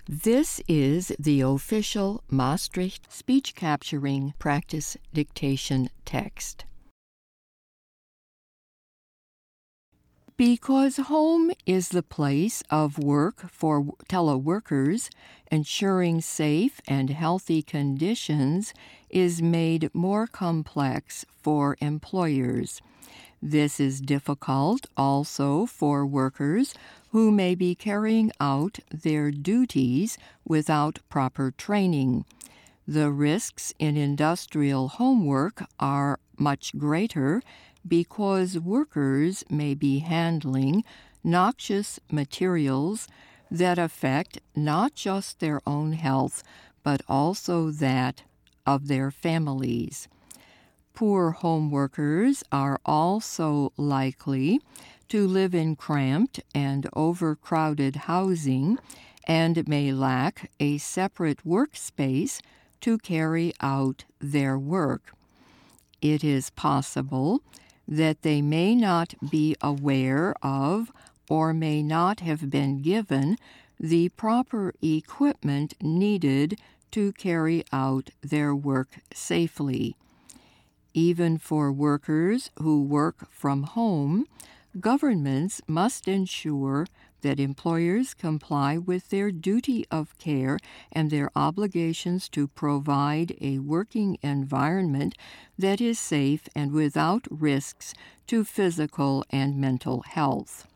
This is the official Maastricht speech capturing practice dictation text. Because home is the place of work for teleworkers, ensuring safe and healthy conditions is made more complex for employers. This is difficult also for workers who may be carrying out their duties without proper training. The risks in industrial homework are much greater because workers may be handling noxious materials that affect not just their own health, but also that of their families. Poor home workers are also likely to live in cramped and overcrowded housing and may lack a separate workspace to carry out their work. It is possible that they may not be aware of or may not have been given the proper equipment needed to carry out their work safely. Even for workers who work from home, governments must ensure that employers comply with their duty of care and their obligations to provide a working environment that is safe and without risks to physical and mental health.